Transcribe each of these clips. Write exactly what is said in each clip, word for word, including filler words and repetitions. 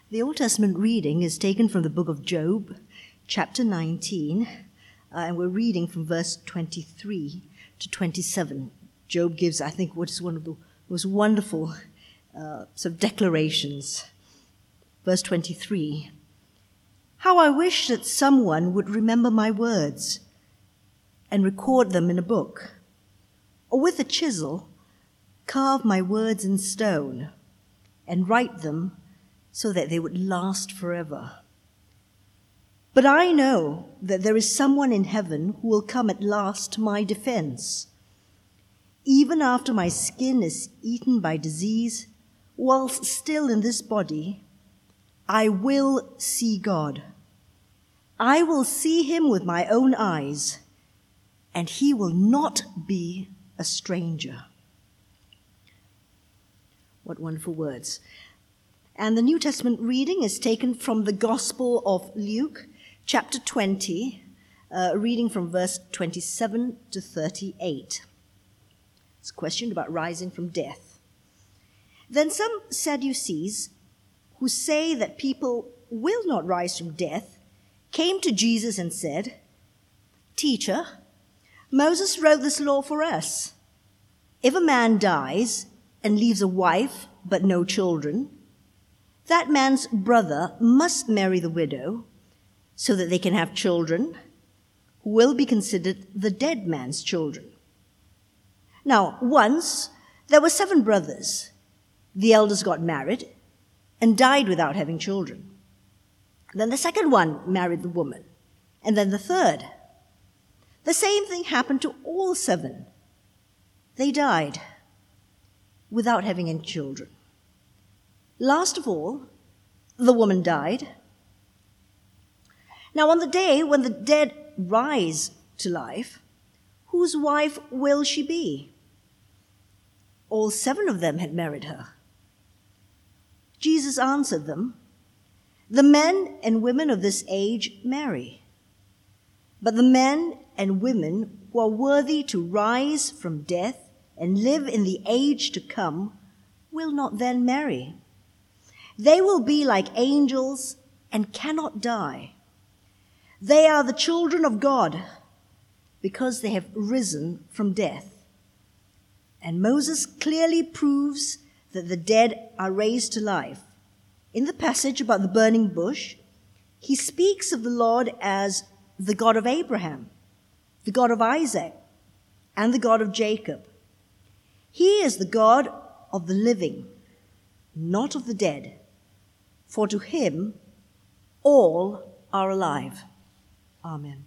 The Old Testament reading is taken from the book of Job, chapter nineteen, uh, and we're reading from verse twenty-three to twenty-seven. Job gives, I think, what is one of the most wonderful uh, sort of declarations. Verse twenty-three, "How I wish that someone would remember my words and record them in a book, or with a chisel carve my words in stone and write them so that they would last forever. But I know that there is someone in heaven who will come at last to my defense. Even after my skin is eaten by disease, whilst still in this body, I will see God. I will see him with my own eyes, and he will not be a stranger." What wonderful words. And the New Testament reading is taken from the Gospel of Luke, chapter twenty, uh, reading from verse twenty-seven to thirty-eight. It's a question about rising from death. "Then some Sadducees, who say that people will not rise from death, came to Jesus and said, 'Teacher, Moses wrote this law for us. If a man dies and leaves a wife but no children, that man's brother must marry the widow so that they can have children who will be considered the dead man's children. Now, once there were seven brothers. The eldest got married and died without having children. Then the second one married the woman, and then the third. The same thing happened to all seven. They died without having any children. Last of all, the woman died. Now on the day when the dead rise to life, whose wife will she be? All seven of them had married her." Jesus answered them, "The men and women of this age marry, but the men and women who are worthy to rise from death and live in the age to come will not then marry. They will be like angels and cannot die. They are the children of God because they have risen from death. And Moses clearly proves that the dead are raised to life. In the passage about the burning bush, he speaks of the Lord as the God of Abraham, the God of Isaac, and the God of Jacob. He is the God of the living, not of the dead, for to him all are alive." Amen.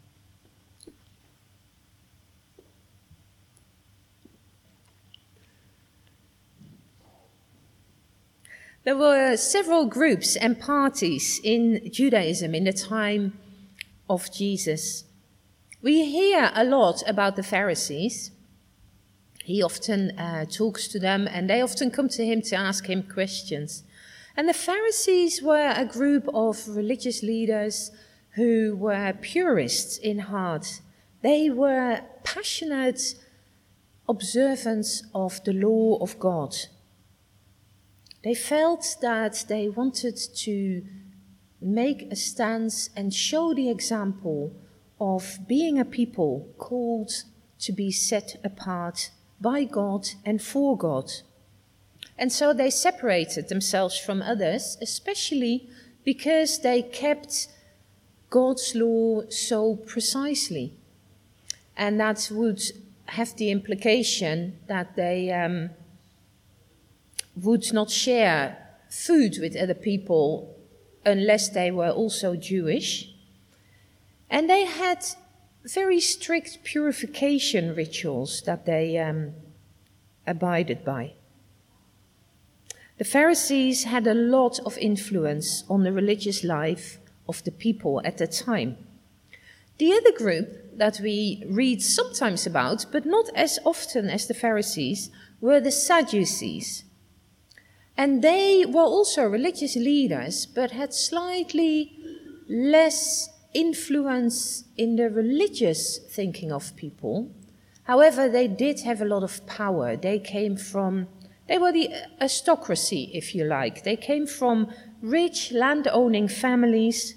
There were several groups and parties in Judaism in the time of Jesus. We hear a lot about the Pharisees. He often uh, talks to them, and they often come to him to ask him questions. And the Pharisees were a group of religious leaders who were purists in heart. They were passionate observants of the law of God. They felt that they wanted to make a stance and show the example of being a people called to be set apart by God and for God. And so they separated themselves from others, especially because they kept God's law so precisely. And that would have the implication that they um, would not share food with other people unless they were also Jewish. And they had very strict purification rituals that they um, abided by. The Pharisees had a lot of influence on the religious life of the people at the time. The other group that we read sometimes about, but not as often as the Pharisees, were the Sadducees. And they were also religious leaders, but had slightly less influence in the religious thinking of people. However, they did have a lot of power. They came from, they were the aristocracy, if you like. They came from rich land-owning families,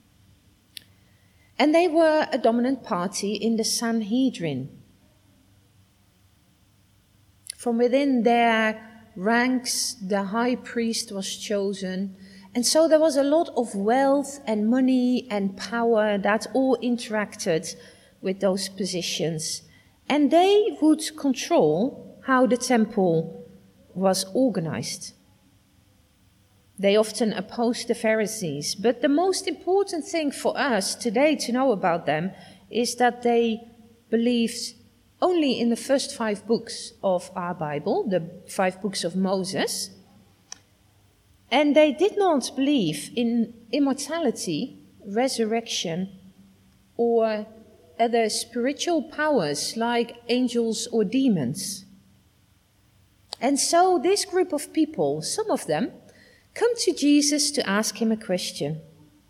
and they were a dominant party in the Sanhedrin. From within their ranks, the high priest was chosen, and so there was a lot of wealth and money and power that all interacted with those positions, and they would control how the temple was organized. They often opposed the Pharisees, but the most important thing for us today to know about them is that they believed only in the first five books of our Bible, the five books of Moses, and they did not believe in immortality, resurrection, or other spiritual powers like angels or demons. And so this group of people, some of them, come to Jesus to ask him a question.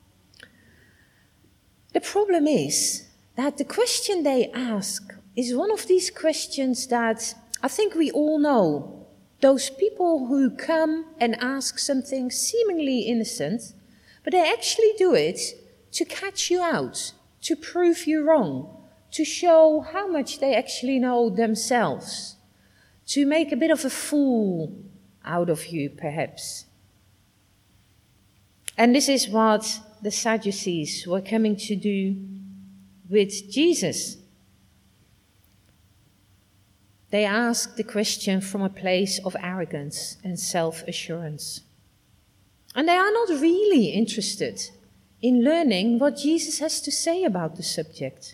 The problem is that the question they ask is one of these questions that I think we all know. Those people who come and ask something seemingly innocent, but they actually do it to catch you out, to prove you wrong, to show how much they actually know themselves, to make a bit of a fool out of you, perhaps. And this is what the Sadducees were coming to do with Jesus. They asked the question from a place of arrogance and self-assurance. And they are not really interested in learning what Jesus has to say about the subject.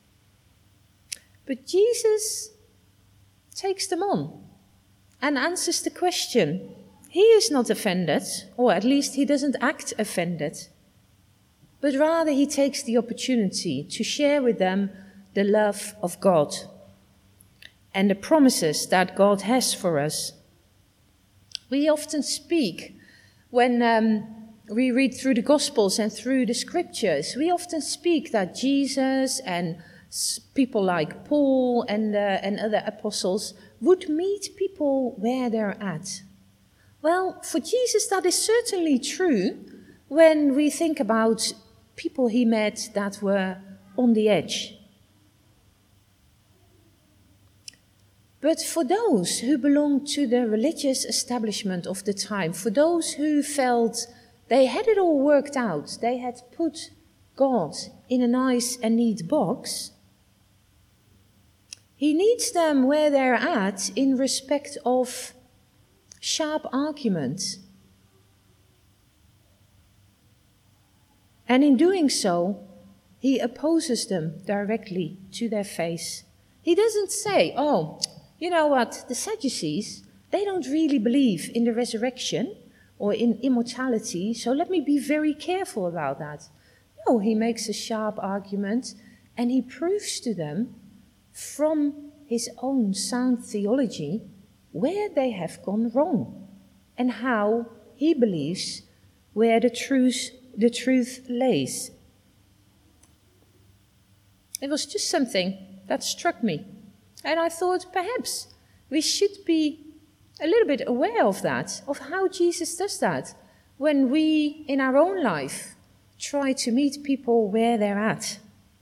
But Jesus takes them on and answers the question. He is not offended, or at least he doesn't act offended, but rather he takes the opportunity to share with them the love of God and the promises that God has for us. We often speak when um, we read through the Gospels and through the Scriptures, we often speak that Jesus and people like Paul and, uh, and other apostles would meet people where they're at. Well, for Jesus, that is certainly true when we think about people he met that were on the edge. But for those who belonged to the religious establishment of the time, for those who felt they had it all worked out, they had put God in a nice and neat box, he needs them where they're at in respect of sharp arguments. And in doing so, he opposes them directly to their face. He doesn't say, oh, you know what, the Sadducees, they don't really believe in the resurrection or in immortality, so let me be very careful about that. No, he makes a sharp argument and he proves to them from his own sound theology where they have gone wrong and how he believes where the truth, the truth lays. It was just something that struck me, and I thought perhaps we should be a little bit aware of that, of how Jesus does that when we in our own life try to meet people where they're at.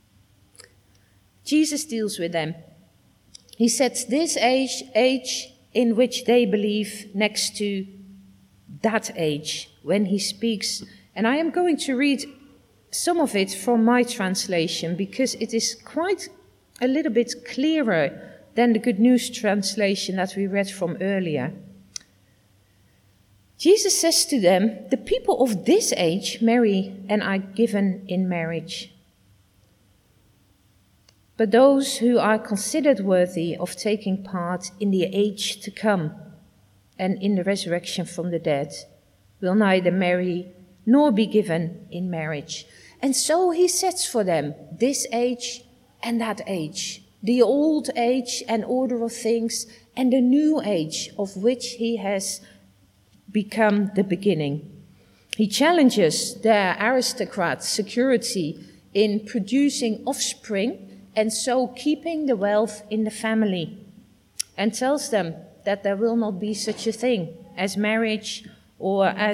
Jesus deals with them. He sets this age, age in which they believe next to that age when he speaks. And I am going to read some of it from my translation because it is quite a little bit clearer than the Good News translation that we read from earlier. Jesus says to them, the people of this age marry and are given in marriage. But those who are considered worthy of taking part in the age to come and in the resurrection from the dead will neither marry nor be given in marriage. And so he sets for them this age and that age, the old age and order of things, and the new age of which he has become the beginning. He challenges the aristocrats' security in producing offspring and so keeping the wealth in the family, and tells them that there will not be such a thing as marriage or as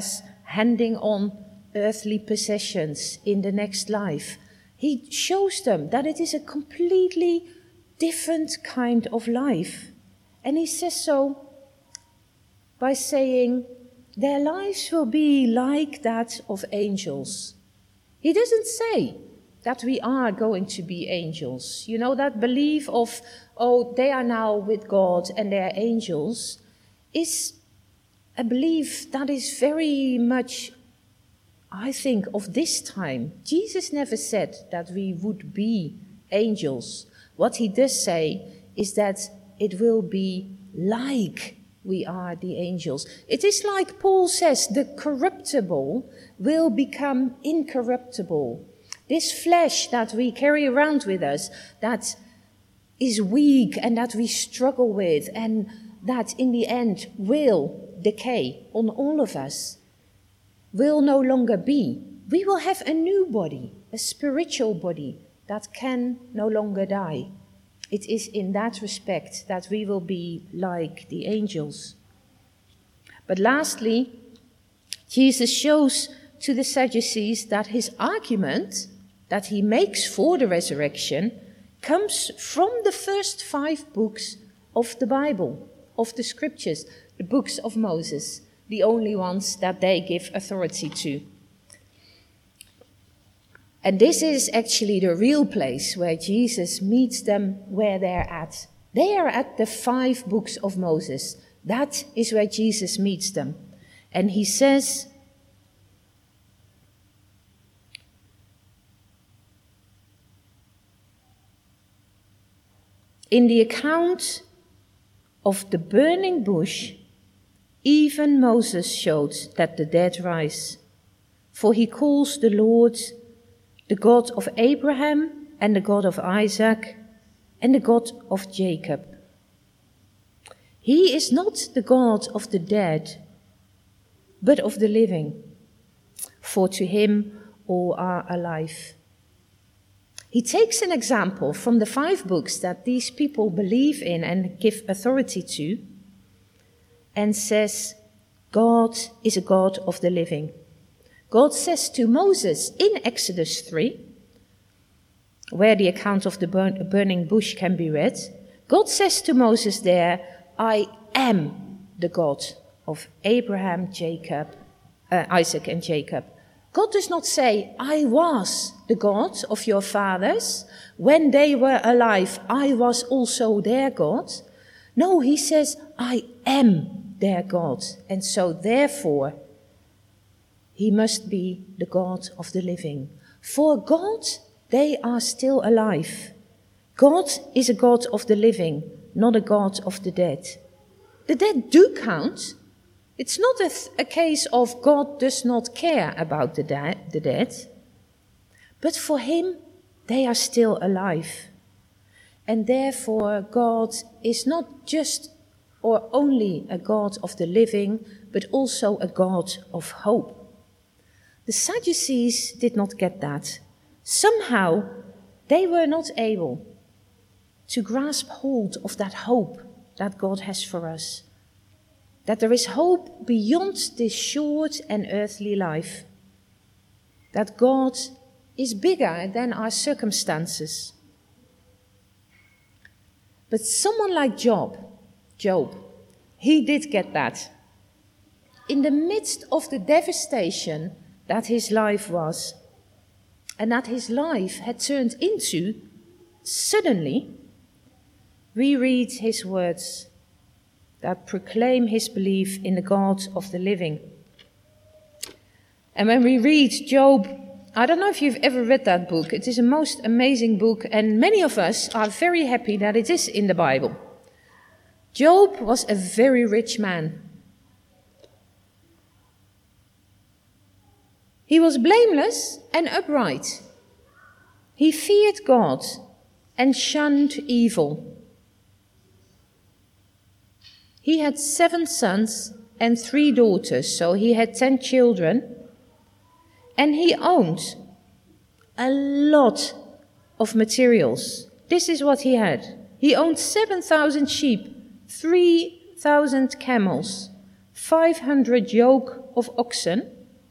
handing on earthly possessions in the next life. He shows them that it is a completely different kind of life. And he says so by saying, their lives will be like that of angels. He doesn't say that we are going to be angels. You know, that belief of, oh, they are now with God and they are angels, is a belief that is very much, I think, of this time. Jesus never said that we would be angels. What he does say is that it will be like we are the angels. It is like Paul says, the corruptible will become incorruptible. This flesh that we carry around with us, that is weak and that we struggle with, and that in the end will decay on all of us, will no longer be. We will have a new body, a spiritual body that can no longer die. It is in that respect that we will be like the angels. But lastly, Jesus shows to the Sadducees that his argument that he makes for the resurrection comes from the first five books of the Bible, of the scriptures, the books of Moses, the only ones that they give authority to. And this is actually the real place where Jesus meets them where they're at. They are at the five books of Moses. That is where Jesus meets them. And he says, in the account of the burning bush, even Moses showed that the dead rise. For he calls the Lord the God of Abraham and the God of Isaac and the God of Jacob. He is not the God of the dead, but of the living, for to him all are alive. He takes an example from the five books that these people believe in and give authority to, and says, God is a God of the living. God says to Moses in Exodus three, where the account of the burn, burning bush can be read, God says to Moses there, I am the God of Abraham, Jacob, uh, Isaac and Jacob. God does not say, I was the God of your fathers. When they were alive, I was also their God. No, he says, I am their God. And so therefore, he must be the God of the living. For God, they are still alive. God is a God of the living, not a God of the dead. The dead do count. It's not a, th- a case of God does not care about the, da- the dead. But for him, they are still alive. And therefore, God is not just or only a God of the living, but also a God of hope. The Sadducees did not get that. Somehow, they were not able to grasp hold of that hope that God has for us. That there is hope beyond this short and earthly life. That God is bigger than our circumstances. But someone like Job, Job, he did get that. In the midst of the devastation that his life was, and that his life had turned into, suddenly, we read his words that proclaim his belief in the God of the living. And when we read Job, I don't know if you've ever read that book. It is a most amazing book, and many of us are very happy that it is in the Bible. Job was a very rich man. He was blameless and upright. He feared God and shunned evil. He had seven sons and three daughters, so he had ten children. And he owned a lot of materials. This is what he had. He owned seven thousand sheep, three thousand camels, five hundred yoke of oxen,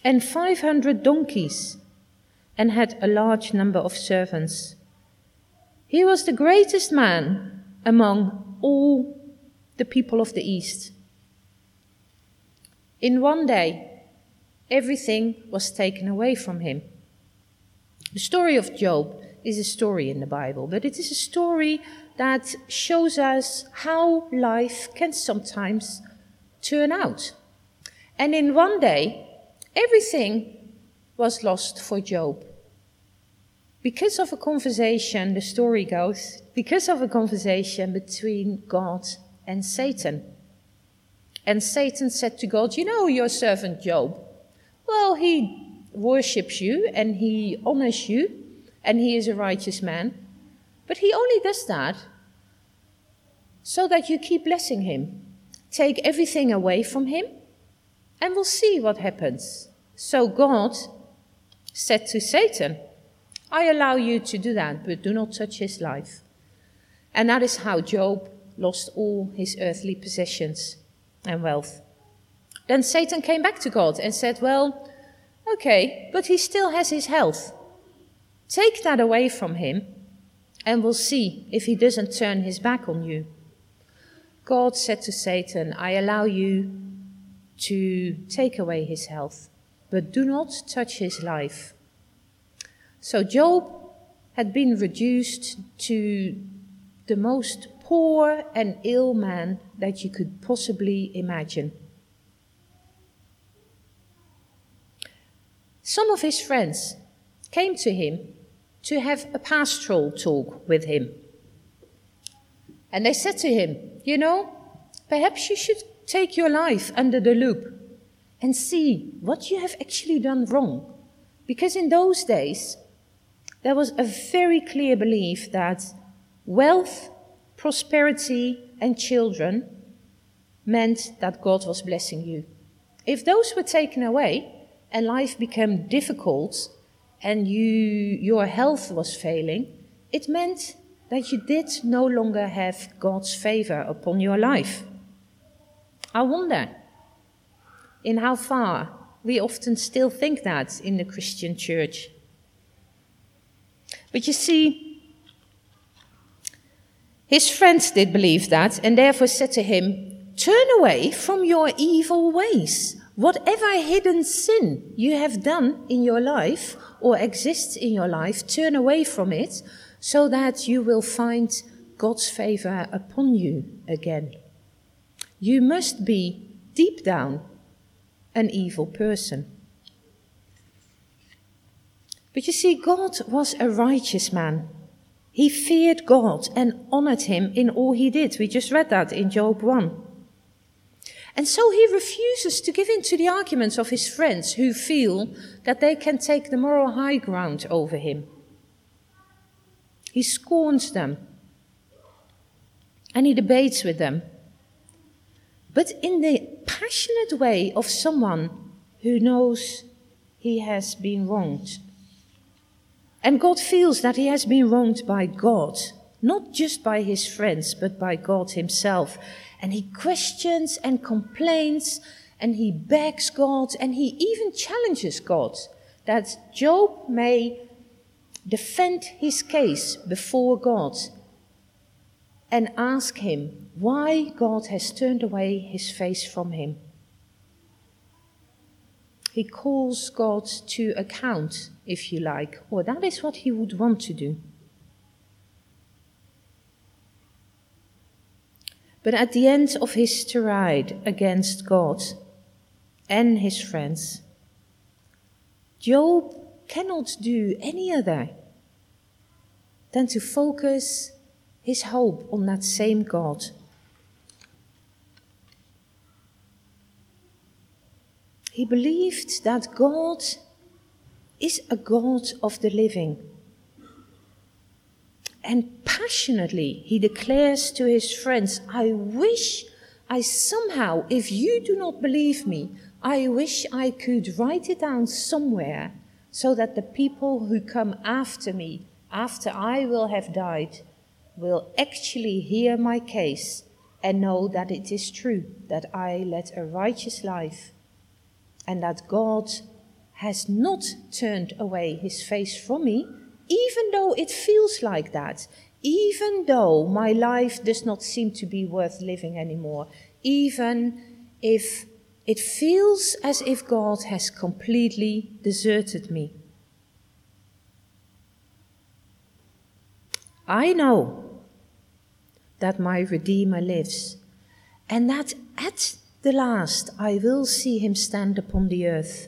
and five hundred donkeys, and had a large number of servants. He was the greatest man among all the people of the East. In one day, everything was taken away from him. The story of Job is a story in the Bible, but it is a story that shows us how life can sometimes turn out. And in one day, everything was lost for Job. Because of a conversation, the story goes, because of a conversation between God and Satan. And Satan said to God, "You know your servant Job, well, he worships you and he honors you and he is a righteous man, but he only does that so that you keep blessing him. Take everything away from him and we'll see what happens." So God said to Satan, "I allow you to do that, but do not touch his life." And that is how Job lost all his earthly possessions and wealth. Then Satan came back to God and said, "Well, okay, but he still has his health. Take that away from him and we'll see if he doesn't turn his back on you." God said to Satan, "I allow you to take away his health, but do not touch his life." So Job had been reduced to the most poor and ill man that you could possibly imagine. Some of his friends came to him to have a pastoral talk with him. And they said to him, "You know, perhaps you should take your life under the loop and see what you have actually done wrong." Because in those days, there was a very clear belief that wealth, prosperity, and children meant that God was blessing you. If those were taken away and life became difficult and you, your health was failing, it meant that you did no longer have God's favor upon your life. I wonder in how far we often still think that in the Christian church. But you see, his friends did believe that and therefore said to him, "Turn away from your evil ways. Whatever hidden sin you have done in your life or exists in your life, turn away from it so that you will find God's favor upon you again. You must be deep down an evil person." But you see, God was a righteous man. He feared God and honored him in all he did. We just read that in Job one. And so he refuses to give in to the arguments of his friends who feel that they can take the moral high ground over him. He scorns them and he debates with them, but in the passionate way of someone who knows he has been wronged. And God feels that he has been wronged by God, not just by his friends, but by God himself. And he questions and complains, and he begs God, and he even challenges God that Job may defend his case before God and ask him why God has turned away his face from him. He calls God to account, if you like, or that is what he would want to do. But at the end of his tirade against God and his friends, Job cannot do any other than to focus his hope on that same God. He believed that God is a God of the living. And passionately he declares to his friends, "I wish I somehow, if you do not believe me, I wish I could write it down somewhere so that the people who come after me, after I will have died, will actually hear my case and know that it is true that I led a righteous life and that God has not turned away his face from me, even though it feels like that, even though my life does not seem to be worth living anymore, even if it feels as if God has completely deserted me. I know that my Redeemer lives, and that at the last I will see him stand upon the earth.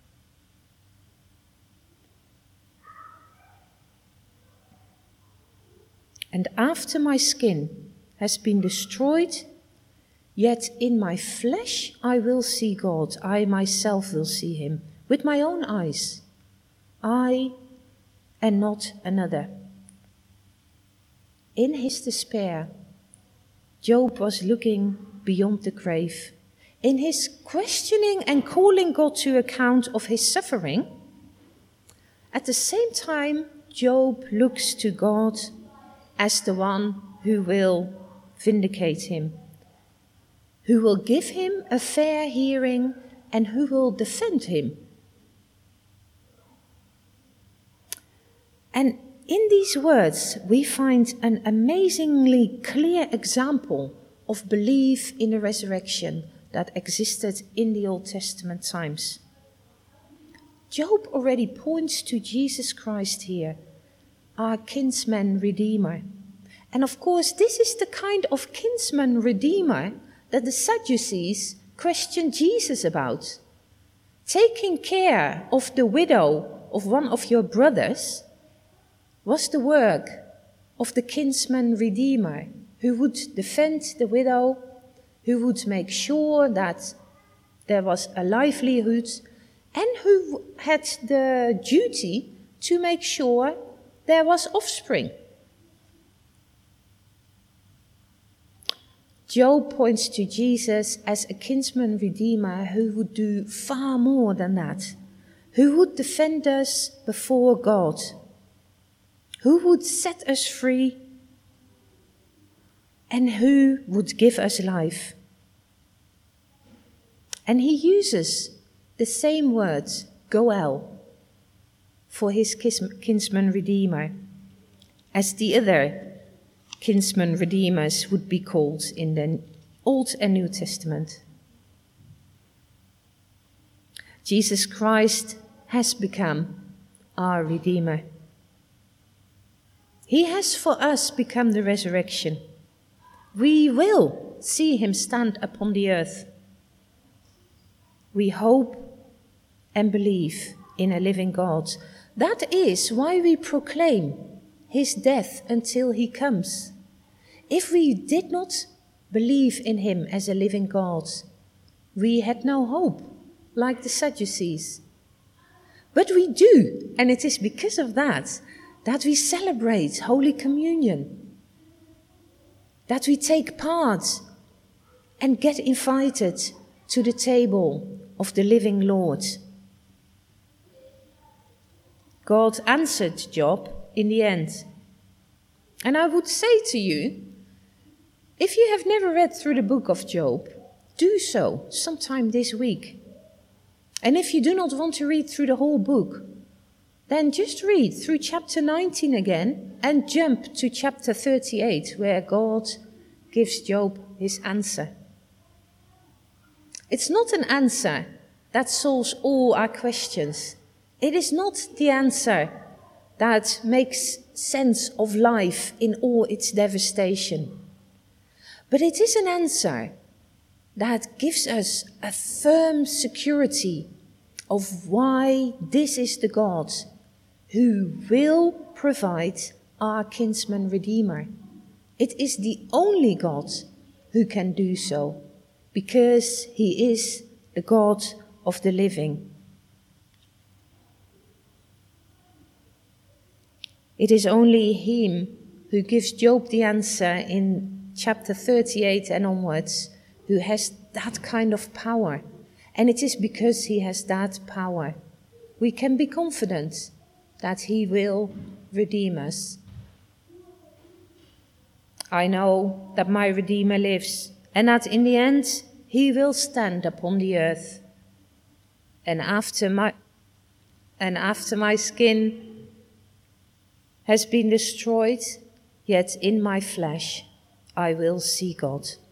And after my skin has been destroyed, yet in my flesh I will see God. I myself will see him with my own eyes. I and not another. In his despair, Job was looking beyond the grave. In his questioning and calling God to account of his suffering, at the same time, Job looks to God as the one who will vindicate him, who will give him a fair hearing and who will defend him. And in these words, we find an amazingly clear example of belief in the resurrection that existed in the Old Testament times. Job already points to Jesus Christ here, our kinsman redeemer. And of course, this is the kind of kinsman redeemer that the Sadducees questioned Jesus about. Taking care of the widow of one of your brothers was the work of the kinsman redeemer, who would defend the widow, who would make sure that there was a livelihood, and who had the duty to make sure there was offspring. Job points to Jesus as a kinsman redeemer who would do far more than that, who would defend us before God, who would set us free, and who would give us life. And he uses the same words, Goel, for his kinsman redeemer, as the other kinsman redeemers would be called in the Old and New Testament. Jesus Christ has become our Redeemer. He has for us become the resurrection. We will see him stand upon the earth. We hope and believe in a living God. That is why we proclaim his death until he comes. If we did not believe in him as a living God, we had no hope, like the Sadducees. But we do, and it is because of that that we celebrate Holy Communion, that we take part and get invited to the table of the living Lord. God answered Job in the end. And I would say to you, if you have never read through the book of Job, do so sometime this week. And if you do not want to read through the whole book, then just read through chapter nineteen again and jump to chapter thirty-eight, where God gives Job his answer. It's not an answer that solves all our questions. It is not the answer that makes sense of life in all its devastation. But it is an answer that gives us a firm security of why this is the God who will provide our kinsman redeemer. It is the only God who can do so, because he is the God of the living. It is only him who gives Job the answer in chapter thirty-eight and onwards, who has that kind of power. And it is because he has that power we can be confident that he will redeem us. I know that my Redeemer lives, and that in the end he will stand upon the earth. And after my, and after my skin has been destroyed, yet in my flesh I will see God.